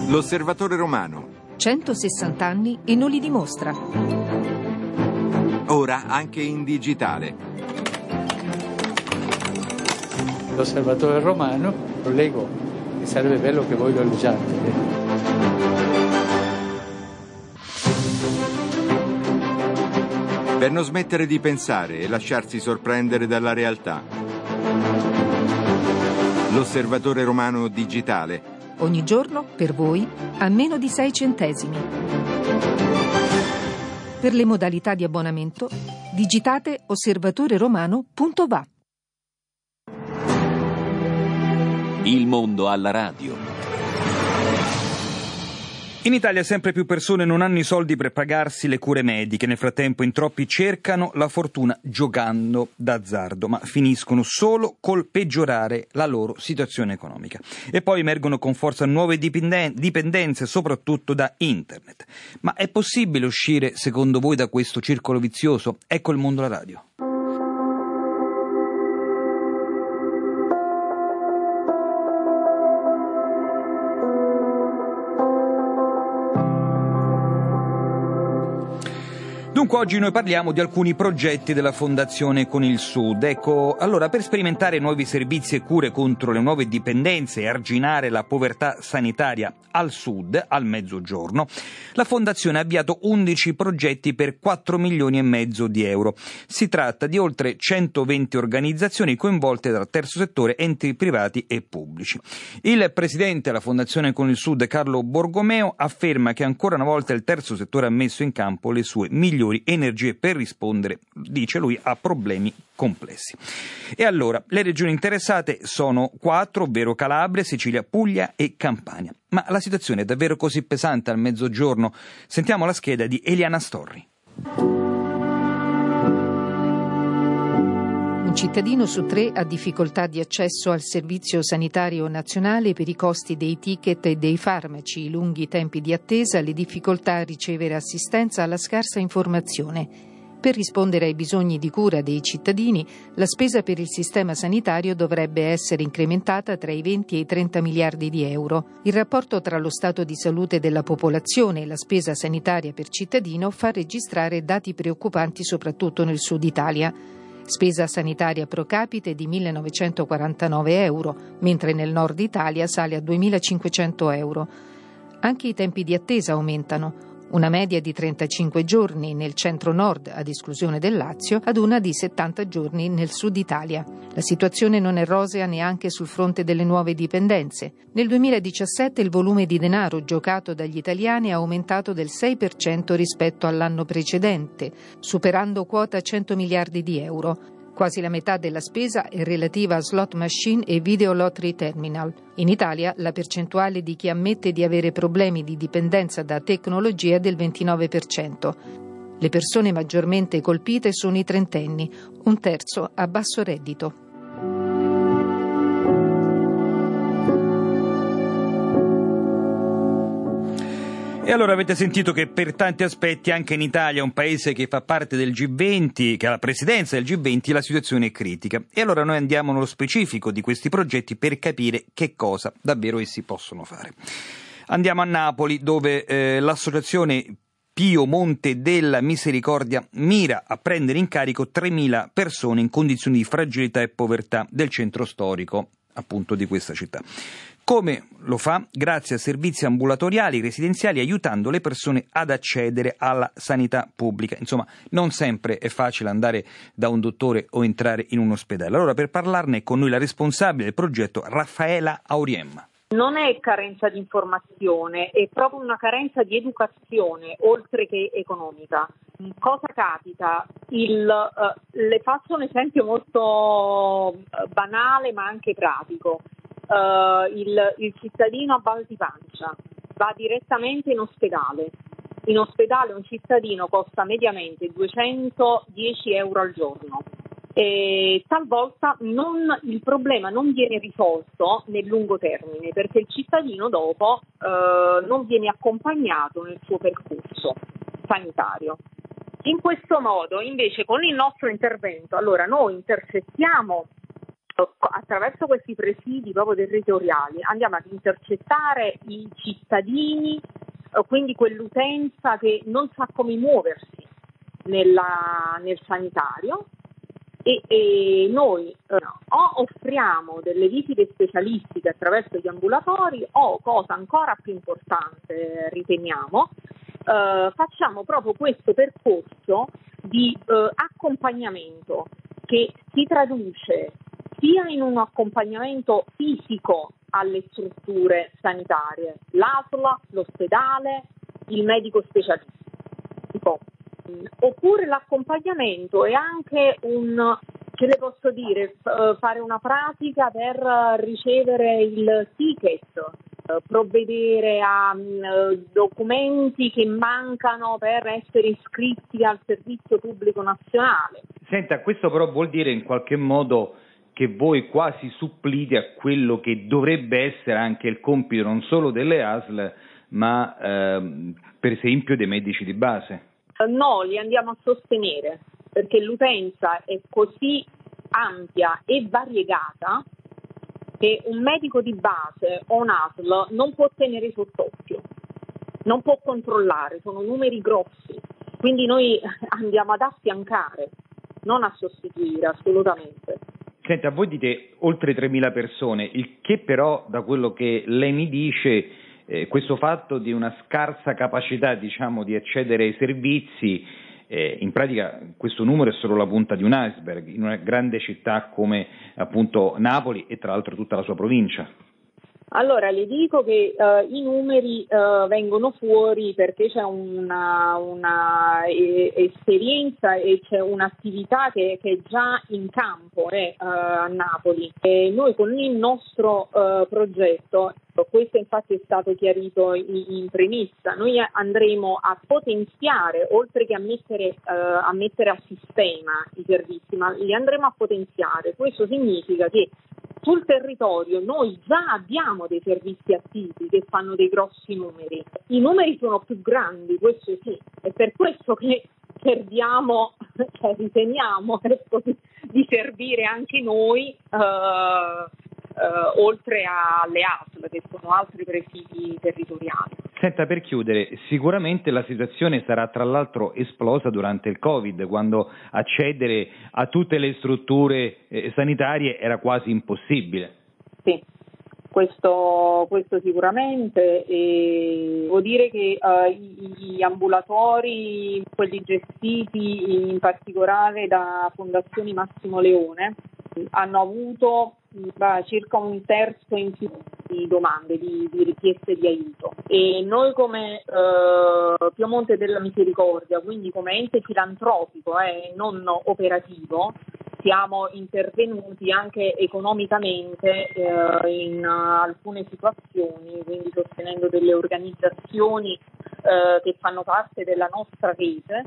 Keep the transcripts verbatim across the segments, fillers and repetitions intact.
L'Osservatore Romano. centosessanta anni e non li dimostra. Ora anche in digitale. L'Osservatore Romano, lo leggo, e sarebbe bello che voi lo leggiate. Per non smettere di pensare e lasciarsi sorprendere dalla realtà. L'Osservatore Romano digitale. Ogni giorno, per voi, a meno di sei centesimi. Per le modalità di abbonamento, digitate osservatoreromano punto va. Il mondo alla radio. In Italia sempre più persone non hanno i soldi per pagarsi le cure mediche. Nel frattempo in troppi cercano la fortuna giocando d'azzardo, ma finiscono solo col peggiorare la loro situazione economica. E poi emergono con forza nuove dipendenze, soprattutto da internet. Ma è possibile uscire, secondo voi, da questo circolo vizioso? Ecco il mondo alla radio. Dunque oggi noi parliamo di alcuni progetti della Fondazione Con il Sud. Ecco, allora per sperimentare nuovi servizi e cure contro le nuove dipendenze e arginare la povertà sanitaria al Sud, al Mezzogiorno, la Fondazione ha avviato undici progetti per quattro milioni e mezzo di euro. Si tratta di oltre centoventi organizzazioni coinvolte dal terzo settore, enti privati e pubblici. Il presidente della Fondazione Con il Sud, Carlo Borgomeo, afferma che ancora una volta il terzo settore ha messo in campo le sue migliori energie per rispondere, dice lui, a problemi complessi. E allora, le regioni interessate sono quattro, ovvero Calabria, Sicilia, Puglia e Campania. Ma la situazione è davvero così pesante al Mezzogiorno? Sentiamo la scheda di Eliana Storri. Un cittadino su tre ha difficoltà di accesso al servizio sanitario nazionale per i costi dei ticket e dei farmaci, i lunghi tempi di attesa, le difficoltà a ricevere assistenza, la scarsa informazione. Per rispondere ai bisogni di cura dei cittadini, la spesa per il sistema sanitario dovrebbe essere incrementata tra i venti e i trenta miliardi di euro. Il rapporto tra lo stato di salute della popolazione e la spesa sanitaria per cittadino fa registrare dati preoccupanti soprattutto nel Sud Italia. Spesa sanitaria pro capite di millenovecentoquarantanove euro, mentre nel Nord Italia sale a duemilacinquecento euro. Anche i tempi di attesa aumentano. Una media di trentacinque giorni nel centro-nord, ad esclusione del Lazio, ad una di settanta giorni nel Sud Italia. La situazione non è rosea neanche sul fronte delle nuove dipendenze. Nel duemiladiciassette il volume di denaro giocato dagli italiani ha aumentato del sei per cento rispetto all'anno precedente, superando quota cento miliardi di euro. Quasi la metà della spesa è relativa a slot machine e video lottery terminal. In Italia la percentuale di chi ammette di avere problemi di dipendenza da tecnologia è del ventinove per cento. Le persone maggiormente colpite sono i trentenni, un terzo a basso reddito. E allora avete sentito che per tanti aspetti anche in Italia, un paese che fa parte del G venti, che ha la presidenza del G venti, la situazione è critica. E allora noi andiamo nello specifico di questi progetti per capire che cosa davvero essi possono fare. Andiamo a Napoli, dove eh, l'associazione Pio Monte della Misericordia mira a prendere in carico tremila persone in condizioni di fragilità e povertà del centro storico, appunto, di questa città. Come lo fa? Grazie a servizi ambulatoriali, residenziali, aiutando le persone ad accedere alla sanità pubblica. Insomma, non sempre è facile andare da un dottore o entrare in un ospedale. Allora, per parlarne con noi la responsabile del progetto, Raffaela Auriemma. Non è carenza di informazione, è proprio una carenza di educazione, oltre che economica. Cosa capita? Il, uh, le faccio un esempio molto banale ma anche pratico. Uh, il, il cittadino a mal di pancia va direttamente in ospedale. In ospedale un cittadino costa mediamente duecentodieci euro al giorno. E talvolta non, il problema non viene risolto nel lungo termine perché il cittadino dopo uh, non viene accompagnato nel suo percorso sanitario. In questo modo, invece, con il nostro intervento, allora noi intercettiamo attraverso questi presidi proprio territoriali andiamo ad intercettare i cittadini, quindi quell'utenza che non sa come muoversi nella, nel sanitario e, e noi eh, o offriamo delle visite specialistiche attraverso gli ambulatori o, cosa ancora più importante riteniamo, eh, facciamo proprio questo percorso di eh, accompagnamento che si traduce sia in un accompagnamento fisico alle strutture sanitarie, l'A S L, l'ospedale, il medico specialistico, oppure l'accompagnamento è anche un, che le posso dire, fare una pratica per ricevere il ticket, provvedere a documenti che mancano per essere iscritti al servizio pubblico nazionale. Senta, questo però vuol dire in qualche modo che voi quasi supplite a quello che dovrebbe essere anche il compito non solo delle A S L, ma eh, per esempio dei medici di base. No, li andiamo a sostenere, perché l'utenza è così ampia e variegata che un medico di base o un A S L non può tenere sott'occhio, non può controllare, sono numeri grossi, quindi noi andiamo ad affiancare, non a sostituire assolutamente. Senta, voi dite oltre tremila persone, il che però da quello che lei mi dice, eh, questo fatto di una scarsa capacità, diciamo, di accedere ai servizi, eh, in pratica questo numero è solo la punta di un iceberg in una grande città come appunto Napoli e tra l'altro tutta la sua provincia. Allora, le dico che uh, i numeri uh, vengono fuori perché c'è una, una e, esperienza e c'è un'attività che, che è già in campo eh, uh, a Napoli. E noi con il nostro uh, progetto, questo infatti è stato chiarito in, in premessa, noi andremo a potenziare, oltre che a mettere, uh, a mettere a sistema i servizi, ma li andremo a potenziare. Questo significa che sul territorio noi già abbiamo dei servizi attivi che fanno dei grossi numeri. I numeri sono più grandi, questo sì, è per questo che serviamo, cioè riteniamo di servire anche noi, eh, eh, oltre alle A S L, che sono altri presidi territoriali. Senta, per chiudere, sicuramente la situazione sarà tra l'altro esplosa durante il Covid, quando accedere a tutte le strutture eh, sanitarie era quasi impossibile. Sì, questo, questo sicuramente. E devo dire che uh, i, gli ambulatori, quelli gestiti in particolare da Fondazioni Massimo Leone, hanno avuto bah, circa un terzo in più di domande, di, di richieste di aiuto, e noi come eh, Piemonte della Misericordia, quindi come ente filantropico e eh, non operativo, siamo intervenuti anche economicamente eh, in uh, alcune situazioni, quindi sostenendo delle organizzazioni eh, che fanno parte della nostra rete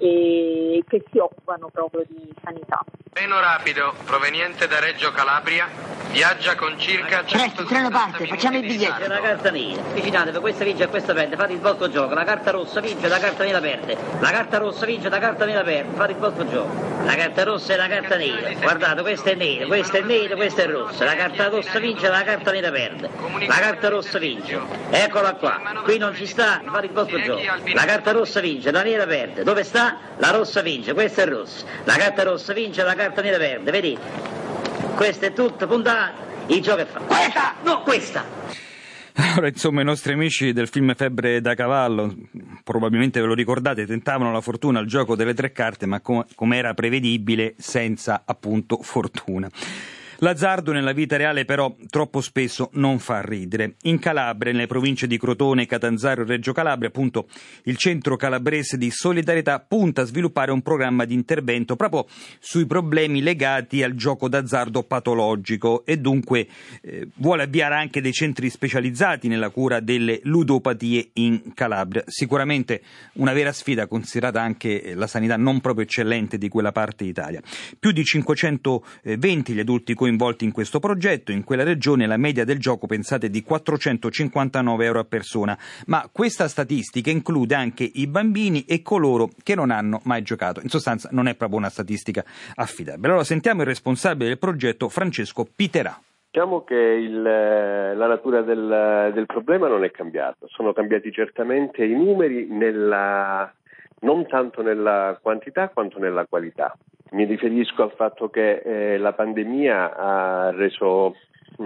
e che si occupano proprio di sanità. Treno rapido proveniente da Reggio Calabria viaggia con circa Presto, treno parte, facciamo il biglietto. C'è una carta nera, avvicinatevi, questa vince e questa perde, fate il vostro gioco. La carta rossa vince, la carta nera perde. La carta rossa vince, la carta nera perde, fate il vostro gioco. La carta rossa e la carta nera, guardate, questa è nera, questa è nera, questa è rossa. La carta rossa vince, la carta nera perde. La carta rossa vince, eccola qua, qui non ci sta, fate il vostro gioco. La carta rossa vince, la nera perde. Dove sta? La rossa vince, questa è rossa. La carta rossa vince, la carta nera perde, vedete? Questo è tutto, puntate, il gioco è fatto. Questa! No, questa! Allora, insomma, i nostri amici del film Febbre da cavallo, probabilmente ve lo ricordate, tentavano la fortuna al gioco delle tre carte, ma com- come era prevedibile, senza appunto fortuna. L'azzardo nella vita reale però troppo spesso non fa ridere. In Calabria, nelle province di Crotone, Catanzaro e Reggio Calabria, appunto, il Centro Calabrese di Solidarietà punta a sviluppare un programma di intervento proprio sui problemi legati al gioco d'azzardo patologico e dunque eh, vuole avviare anche dei centri specializzati nella cura delle ludopatie in Calabria. Sicuramente una vera sfida, considerata anche la sanità non proprio eccellente di quella parte d'Italia. Più di cinquecentoventi gli adulti coinvolti coinvolti in questo progetto. In quella regione la media del gioco, pensate, è di quattrocentocinquantanove euro a persona, ma questa statistica include anche i bambini e coloro che non hanno mai giocato. In sostanza non è proprio una statistica affidabile. Allora sentiamo il responsabile del progetto, Francesco Piterà. Diciamo che il, la natura del, del problema non è cambiata, sono cambiati certamente i numeri nella, non tanto nella quantità quanto nella qualità. Mi riferisco al fatto che eh, la pandemia ha reso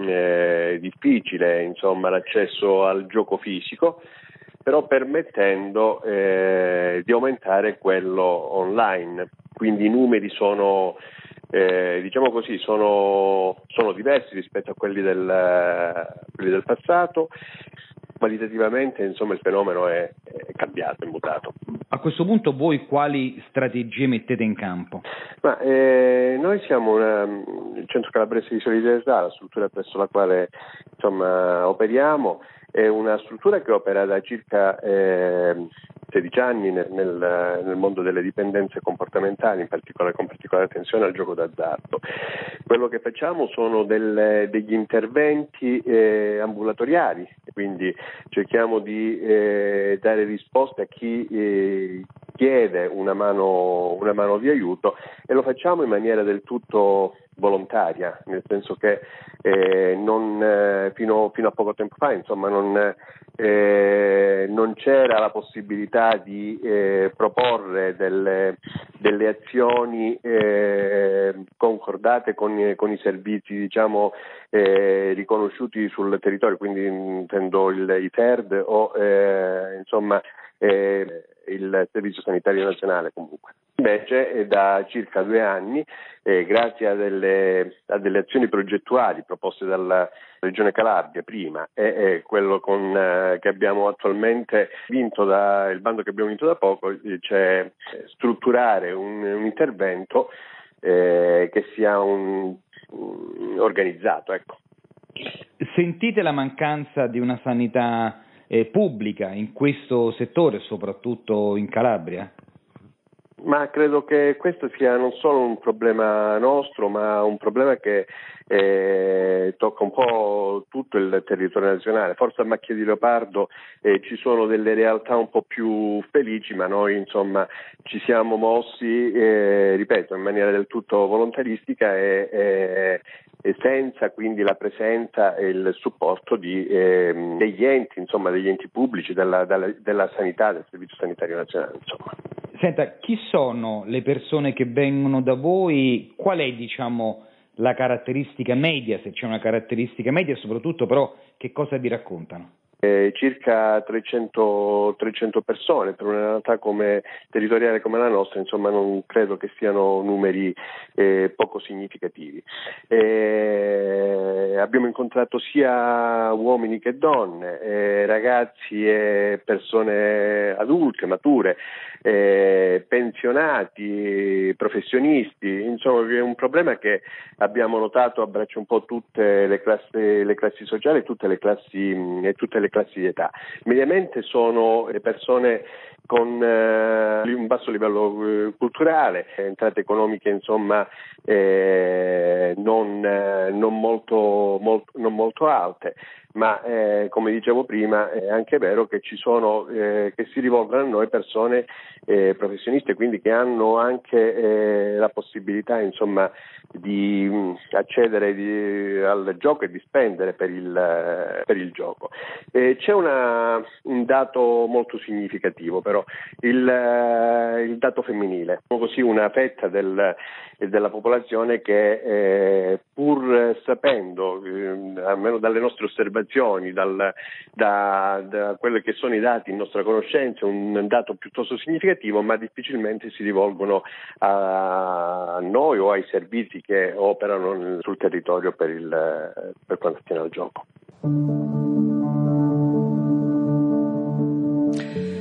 eh, difficile insomma, l'accesso al gioco fisico, però permettendo eh, di aumentare quello online, quindi i numeri sono Eh, diciamo così, sono, sono diversi rispetto a quelli del, quelli del passato. Qualitativamente, insomma, il fenomeno è, è cambiato, è mutato. A questo punto voi quali strategie mettete in campo? Ma, eh, noi siamo una, il Centro Calabrese di Solidarietà, la struttura presso la quale insomma, operiamo, è una struttura che opera da circa eh, sedici anni nel, nel, nel mondo delle dipendenze comportamentali, in particolare con particolare attenzione al gioco d'azzardo. Quello che facciamo sono delle, degli interventi eh, ambulatoriali, quindi cerchiamo di eh, dare risposte a chi eh, chiede una mano, una mano di aiuto, e lo facciamo in maniera del tutto volontaria, nel senso che eh, non, eh, fino, fino a poco tempo fa insomma non, eh, non c'era la possibilità di eh, proporre delle, delle azioni eh, concordate con, con i servizi diciamo eh, riconosciuti sul territorio, quindi intendo il, i T E R D o eh, insomma eh, il Servizio Sanitario Nazionale comunque. Invece eh, da circa due anni, eh, grazie a delle, a delle azioni progettuali proposte dalla Regione Calabria prima e eh, quello con, eh, che abbiamo attualmente vinto, da, il bando che abbiamo vinto da poco, eh, c'è strutturare un, un intervento eh, che sia un, un organizzato. Ecco. Sentite la mancanza di una sanità eh, pubblica in questo settore, soprattutto in Calabria? Ma credo che questo sia non solo un problema nostro, ma un problema che eh, tocca un po' tutto il territorio nazionale. Forse a macchia di leopardo eh, ci sono delle realtà un po' più felici, ma noi insomma ci siamo mossi, eh, ripeto, in maniera del tutto volontaristica e, e, e senza quindi la presenza e il supporto di, eh, degli enti, insomma degli enti pubblici, della, della, della sanità, del Servizio Sanitario Nazionale, insomma. Senta, chi sono le persone che vengono da voi? Qual è, diciamo, la caratteristica media, se c'è una caratteristica media, e soprattutto però che cosa vi raccontano? Eh, circa trecento, trecento persone per una realtà come, territoriale come la nostra, insomma non credo che siano numeri eh, poco significativi. Eh, abbiamo incontrato sia uomini che donne, eh, ragazzi e persone adulte, mature, eh, pensionati, professionisti, insomma è un problema che abbiamo notato abbraccia un po' tutte le classi, le classi sociali e tutte le classi e tutte le classi di età. Mediamente sono persone con eh, un basso livello eh, culturale, entrate economiche insomma eh, non, eh, non, molto, molto, non molto alte, ma eh, come dicevo prima è anche vero che ci sono eh, che si rivolgono a noi persone eh, professioniste, quindi che hanno anche eh, la possibilità insomma di mh, accedere di, al gioco e di spendere per il, eh, per il gioco. Eh, c'è una, un dato molto significativo però, il, eh, il dato femminile, così una fetta del, della popolazione che eh, pur sapendo, eh, almeno dalle nostre osservazioni, dal, da, da quelli che sono i dati in nostra conoscenza, un dato piuttosto significativo, ma difficilmente si rivolgono a noi o ai servizi che operano sul territorio per, il, per quanto attiene al gioco.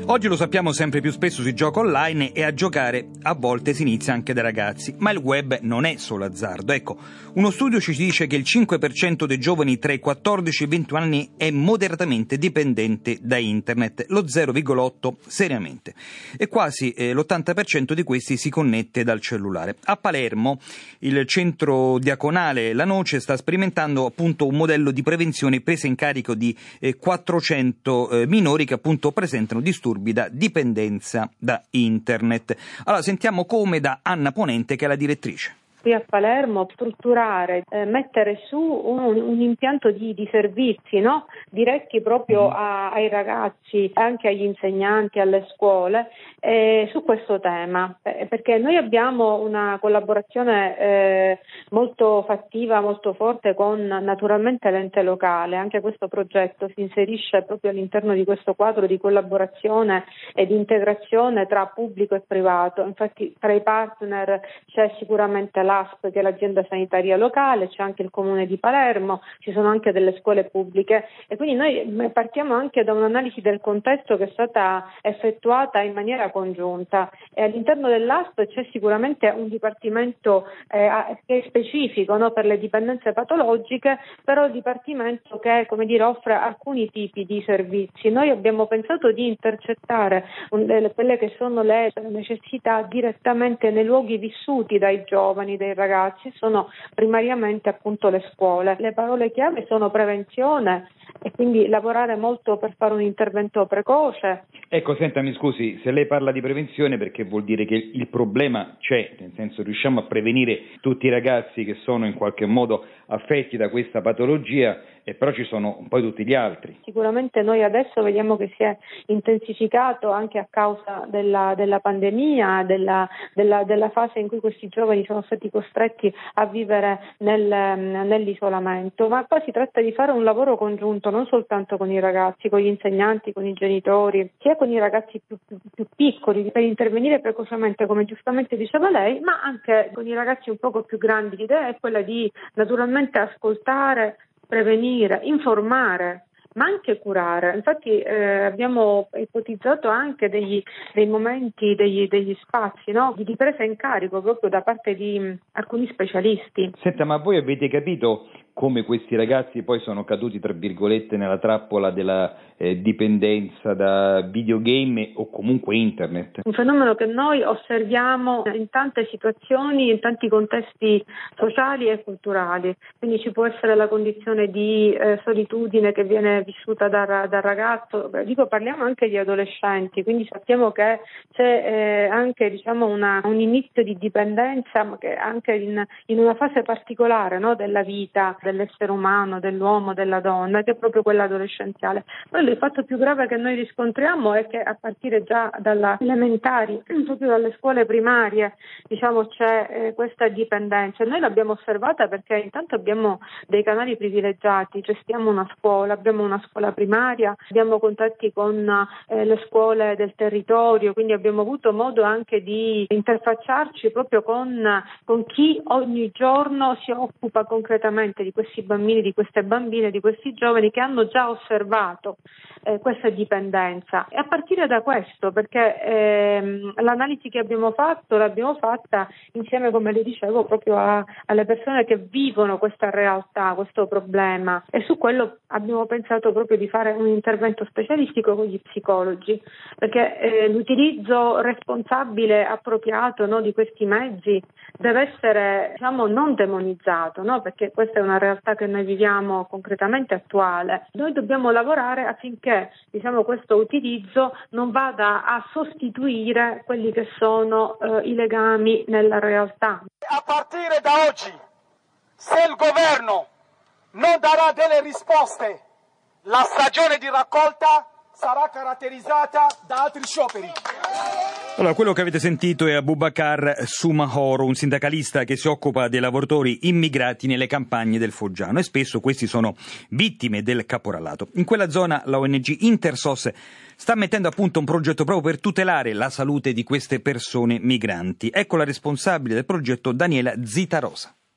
Oggi lo sappiamo, sempre più spesso si gioca online e a giocare a volte si inizia anche dai ragazzi, ma il web non è solo azzardo. Ecco, uno studio ci dice che il cinque per cento dei giovani tra i quattordici e i ventuno anni è moderatamente dipendente da internet, lo zero virgola otto seriamente, e quasi eh, l'ottanta per cento di questi si connette dal cellulare. A Palermo il centro diaconale La Noce sta sperimentando appunto un modello di prevenzione e presa in carico di eh, quattrocento eh, minori che appunto presentano disturbi da dipendenza da internet. Allora sentiamo come da Anna Ponente, che è la direttrice. Qui a Palermo strutturare, eh, mettere su un, un impianto di, di servizi, no? diretti proprio a, ai ragazzi, anche agli insegnanti, alle scuole, eh, su questo tema, eh, perché noi abbiamo una collaborazione eh, molto fattiva, molto forte con naturalmente l'ente locale. Anche questo progetto si inserisce proprio all'interno di questo quadro di collaborazione e di integrazione tra pubblico e privato. Infatti tra i partner c'è sicuramente l'A S P, che è l'azienda sanitaria locale, c'è anche il comune di Palermo, ci sono anche delle scuole pubbliche, e quindi noi partiamo anche da un'analisi del contesto che è stata effettuata in maniera congiunta, e all'interno dell'A S P c'è sicuramente un dipartimento eh, che è specifico, no, per le dipendenze patologiche, però il dipartimento che, come dire, offre alcuni tipi di servizi. Noi abbiamo pensato di intercettare un, delle, quelle che sono le necessità direttamente nei luoghi vissuti dai giovani, dei ragazzi, sono primariamente appunto le scuole. Le parole chiave sono prevenzione e quindi lavorare molto per fare un intervento precoce. Ecco, senta, mi scusi, se lei parla di prevenzione, perché vuol dire che il problema c'è, nel senso riusciamo a prevenire tutti i ragazzi che sono in qualche modo affetti da questa patologia, e però ci sono un po' tutti gli altri. Sicuramente noi adesso vediamo che si è intensificato anche a causa della, della pandemia, della, della, della fase in cui questi giovani sono stati costretti a vivere nel, nell'isolamento, ma poi si tratta di fare un lavoro congiunto non soltanto con i ragazzi, con gli insegnanti, con i genitori, sia con i ragazzi più, più, più piccoli per intervenire precocemente, come giustamente diceva lei, ma anche con i ragazzi un poco più grandi. L'idea è quella di naturalmente ascoltare, prevenire, informare, ma anche curare. Infatti eh, abbiamo ipotizzato anche degli, dei momenti, degli, degli spazi, no? di ripresa in carico proprio da parte di mh, alcuni specialisti. Senta, ma voi avete capito come questi ragazzi poi sono caduti, tra virgolette, nella trappola della eh, dipendenza da videogame o comunque internet? Un fenomeno che noi osserviamo in tante situazioni, in tanti contesti sociali e culturali. Quindi ci può essere la condizione di eh, solitudine che viene vissuta dal, dal ragazzo. Beh, dico, parliamo anche di adolescenti, quindi sappiamo che c'è eh, anche diciamo una, un inizio di dipendenza, ma che anche in, in una fase particolare, no, della vita dell'essere umano, dell'uomo, della donna, che è proprio quella adolescenziale. Poi il fatto più grave che noi riscontriamo è che a partire già dalle elementari, proprio dalle scuole primarie, diciamo c'è eh, questa dipendenza. Noi l'abbiamo osservata perché intanto abbiamo dei canali privilegiati, gestiamo una scuola, abbiamo una scuola primaria, abbiamo contatti con eh, le scuole del territorio, quindi abbiamo avuto modo anche di interfacciarci proprio con, con chi ogni giorno si occupa concretamente di questi bambini, di queste bambine, di questi giovani che hanno già osservato eh, questa dipendenza. E a partire da questo, perché ehm, l'analisi che abbiamo fatto l'abbiamo fatta insieme, come le dicevo, proprio a, alle persone che vivono questa realtà, questo problema, e su quello abbiamo pensato proprio di fare un intervento specialistico con gli psicologi, perché eh, l'utilizzo responsabile, appropriato, no, di questi mezzi deve essere, diciamo, non demonizzato, no? Perché questa è una realtà che noi viviamo concretamente attuale. Noi dobbiamo lavorare affinché, diciamo, questo utilizzo non vada a sostituire quelli che sono eh, i legami nella realtà. A partire da oggi, se il governo non darà delle risposte, la stagione di raccolta sarà caratterizzata da altri scioperi. Allora, quello che avete sentito è Abubakar Soumahoro, un sindacalista che si occupa dei lavoratori immigrati nelle campagne del Foggiano, e spesso questi sono vittime del caporalato. In quella zona la O N G Intersos sta mettendo a punto un progetto proprio per tutelare la salute di queste persone migranti. Ecco la responsabile del progetto, Daniela Zitarosa.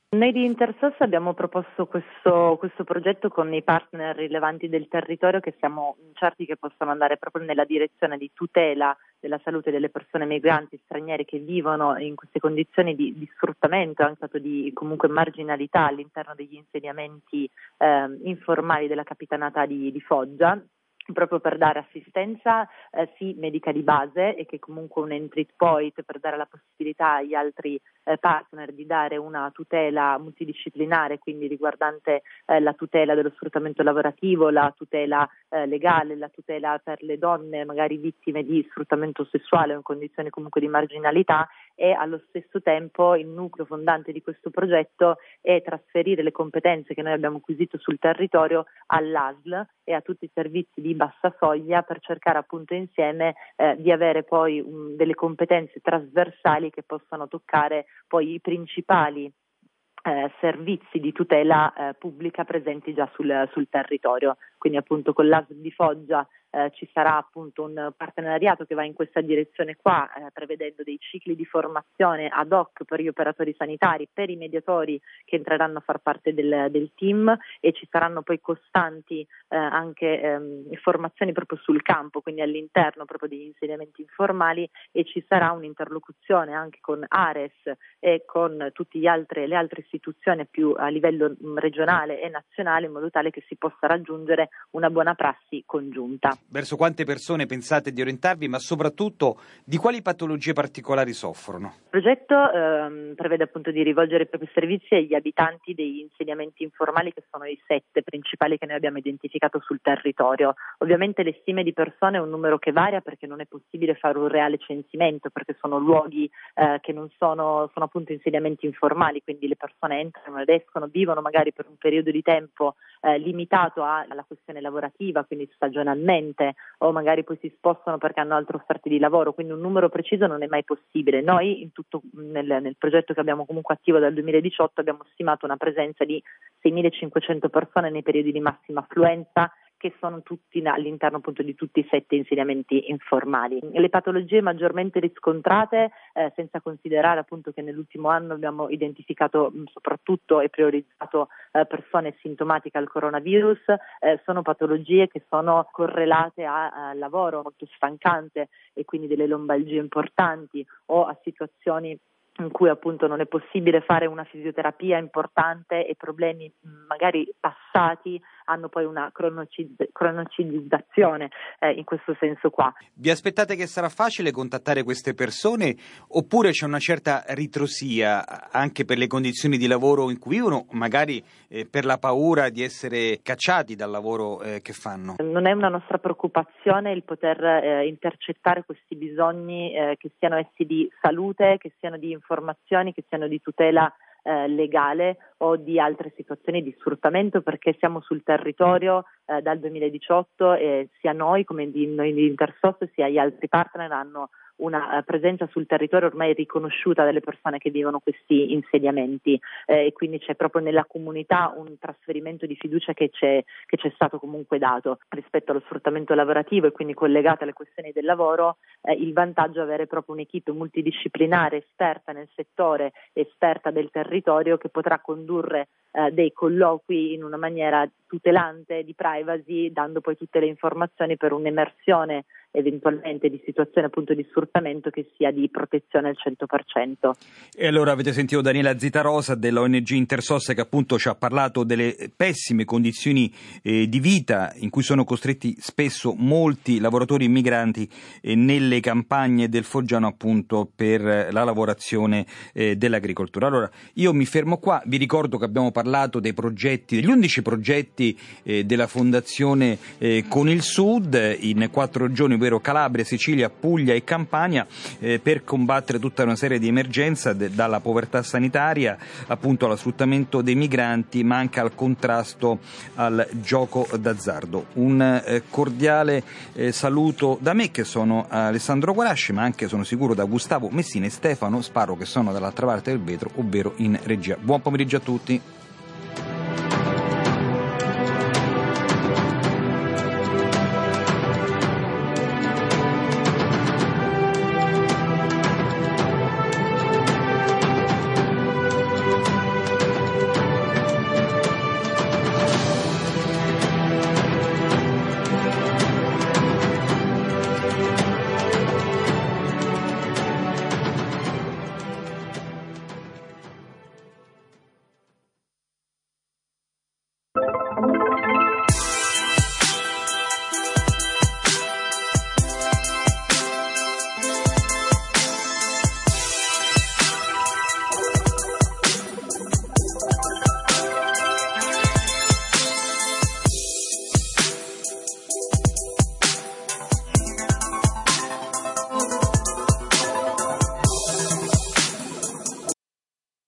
Noi di Intersos abbiamo proposto questo, questo progetto con i partner rilevanti del territorio che siamo certi che possono andare proprio nella direzione di tutela della salute delle persone migranti straniere che vivono in queste condizioni di, di sfruttamento, anche di comunque marginalità all'interno degli insediamenti eh, informali della Capitanata di, di Foggia, proprio per dare assistenza eh, sì medica di base e che comunque un entry point per dare la possibilità agli altri eh, partner di dare una tutela multidisciplinare, quindi riguardante eh, la tutela dello sfruttamento lavorativo, la tutela eh, legale, la tutela per le donne magari vittime di sfruttamento sessuale o in condizioni comunque di marginalità, e allo stesso tempo il nucleo fondante di questo progetto è trasferire le competenze che noi abbiamo acquisito sul territorio all'A S L e a tutti i servizi di bassa soglia per cercare appunto insieme eh, di avere poi um, delle competenze trasversali che possano toccare poi i principali Eh, servizi di tutela eh, pubblica presenti già sul, sul territorio. Quindi appunto con l'A S L di Foggia eh, ci sarà appunto un partenariato che va in questa direzione qua, eh, prevedendo dei cicli di formazione ad hoc per gli operatori sanitari, per i mediatori che entreranno a far parte del, del team, e ci saranno poi costanti eh, anche ehm, formazioni proprio sul campo, quindi all'interno proprio degli insediamenti informali, e ci sarà un'interlocuzione anche con Ares e con tutte le altre, le altre istituzioni più a livello regionale e nazionale, in modo tale che si possa raggiungere una buona prassi congiunta. Verso quante persone pensate di orientarvi, ma soprattutto di quali patologie particolari soffrono? Il progetto ehm, prevede appunto di rivolgere i propri servizi agli abitanti degli insediamenti informali, che sono i sette principali che noi abbiamo identificato sul territorio. Ovviamente le stime di persone è un numero che varia, perché non è possibile fare un reale censimento, perché sono luoghi eh, che non sono, sono appunto insediamenti informali, quindi le persone entrano ed escono, vivono magari per un periodo di tempo eh, limitato alla questione lavorativa, quindi stagionalmente, o magari poi si spostano perché hanno altre offerte di lavoro, quindi un numero preciso non è mai possibile. Noi in tutto nel, nel progetto che abbiamo comunque attivo dal duemiladiciotto abbiamo stimato una presenza di seimilacinquecento persone nei periodi di massima affluenza, che sono tutti all'interno appunto di tutti i sette insediamenti informali. Le patologie maggiormente riscontrate, eh, senza considerare appunto che nell'ultimo anno abbiamo identificato mh, soprattutto e priorizzato eh, persone sintomatiche al coronavirus, eh, sono patologie che sono correlate a, a lavoro molto stancante e quindi delle lombalgie importanti, o a situazioni in cui appunto non è possibile fare una fisioterapia importante e problemi magari passati hanno poi una cronocid- cronicizzazione eh, in questo senso qua. Vi aspettate che sarà facile contattare queste persone, oppure c'è una certa ritrosia anche per le condizioni di lavoro in cui vivono, magari eh, per la paura di essere cacciati dal lavoro eh, che fanno? Non è una nostra preoccupazione il poter eh, intercettare questi bisogni, eh, che siano essi di salute, che siano di informazioni, che siano di tutela eh, legale o di altre situazioni di sfruttamento, perché siamo sul territorio eh, dal duemiladiciotto e sia noi come di, noi di Intersos sia gli altri partner hanno una uh, presenza sul territorio ormai riconosciuta dalle persone che vivono questi insediamenti, eh, e quindi c'è proprio nella comunità un trasferimento di fiducia che c'è, che c'è stato comunque dato rispetto allo sfruttamento lavorativo, e quindi collegate alle questioni del lavoro. Eh, il vantaggio è avere proprio un'equipe multidisciplinare esperta nel settore, esperta del territorio, che potrà condurre eh, dei colloqui in una maniera tutelante di privacy, dando poi tutte le informazioni per un'emersione eventualmente di situazione appunto di sfruttamento che sia di protezione al cento per cento. E allora avete sentito Daniela Zitarosa dell'O N G Intersos, che appunto ci ha parlato delle pessime condizioni eh, di vita in cui sono costretti spesso molti lavoratori immigranti eh, nelle campagne del Foggiano, appunto per la lavorazione eh, dell'agricoltura. Allora io mi fermo qua, vi ricordo che abbiamo parlato dei progetti, degli undici progetti eh, della Fondazione eh, Con il Sud in quattro giorni, ovvero Calabria, Sicilia, Puglia e Campania, eh, per combattere tutta una serie di emergenze, de- dalla povertà sanitaria appunto allo sfruttamento dei migranti, ma anche al contrasto al gioco d'azzardo. Un eh, cordiale eh, saluto da me, che sono Alessandro Guarasci, ma anche sono sicuro da Gustavo Messina e Stefano Sparo, che sono dall'altra parte del vetro, ovvero in regia. Buon pomeriggio a tutti.